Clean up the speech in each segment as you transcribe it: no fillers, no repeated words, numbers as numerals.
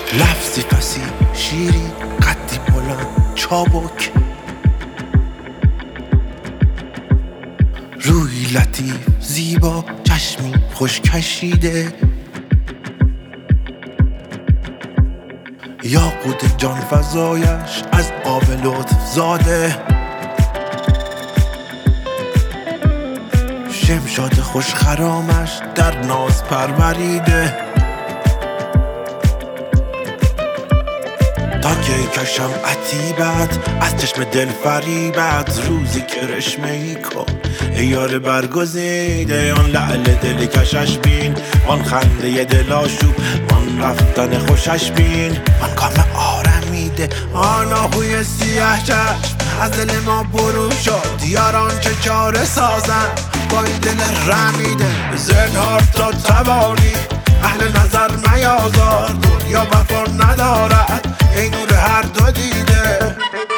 لفظی فسی شیری قدی بلند چابک، روی لطیف زیبا چشمی خوش کشیده، یاقوت جان فزایش از آب لطف زاده، شمشاد خوش خرامش در ناز پروریده، تا که کشم عتیبت از چشم دل فریبت، روزی کرشمه ای کن ای یار برگزیده، آن لعل دل کشش بین، آن خنده دل آشوب، آن رفتن خوشش بین، آن کام آرمیده، آن آهوی سیاه چشم از دل ما برون شد، یاران چه چاره سازن با این دل رمیده، زنهار تا توانی اهل نظر میازار، دنیا وفا ندارد ای نور هر دو دیده.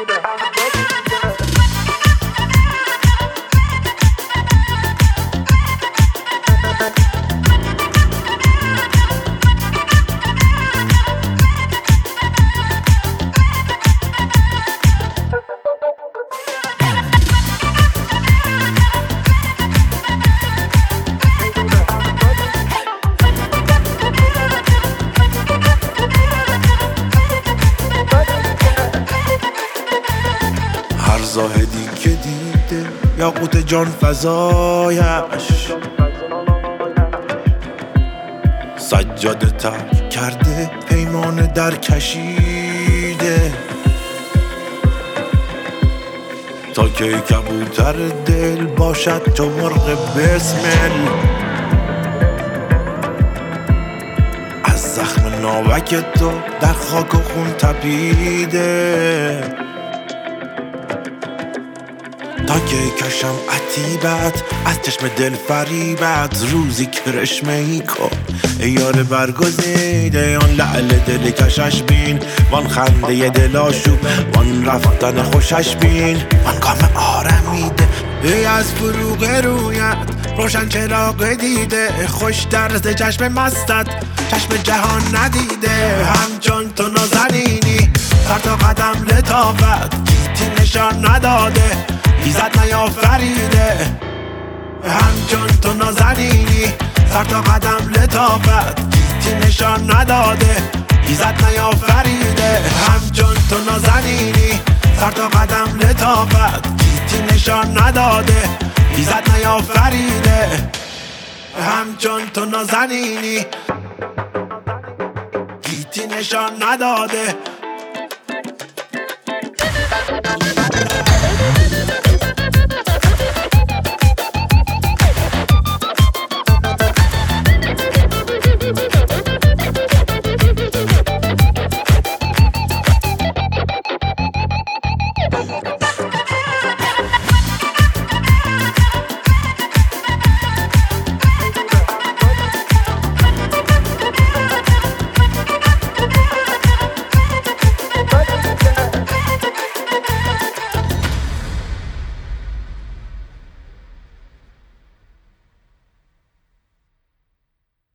هر زاهدی که دیده یاقوت جان فزایش، سجاده ترک کرده پیمان در کشیده، تا که کبوتر دل باشد چو مرغ بسمل، از زخم ناوک تو در خاک و خون تپیده، تا که کشم عتیبت از چشم دل فریبت، روزی کرشمه ای کن ای یار برگزیده، آن لعل دل کشش بین، وان خنده دل آشوب، وان رفتن خوشش بین، وان کام آرمیده، ای از فروغ رویت روشن چراغ دیده، خوش درز چشم مستت چشم جهان ندیده، همچون تو نازنینی سر تا قدم لطافت، گیتی نشان نداده ایزد نیافریده، همچون تو نازنینی سر تا قدم لطافت، گیتی نشان نداده ایزد نیافریده، همچون تو نازنینی سر تا قدم لطافت، گیتی نشان نداده ایزد نیافریده، همچون تو نازنینی گیتی نشان نداده.